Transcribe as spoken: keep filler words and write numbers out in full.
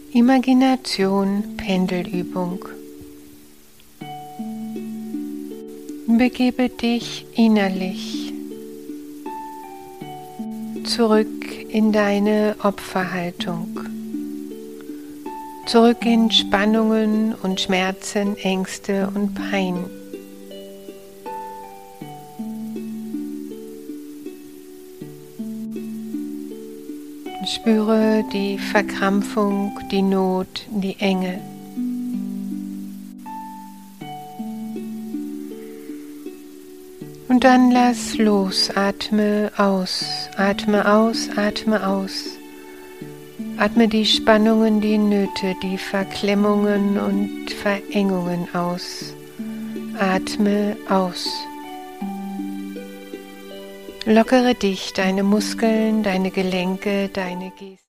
Imagination Pendelübung. Begebe dich innerlich zurück in deine Opferhaltung, zurück in Spannungen und Schmerzen, Ängste und Pein. Spüre die Verkrampfung, die Not, die Enge. Und dann lass los, atme aus, atme aus, atme aus. Atme die Spannungen, die Nöte, die Verklemmungen und Verengungen aus. Atme aus. Lockere dich, deine Muskeln, deine Gelenke, deine Gesten.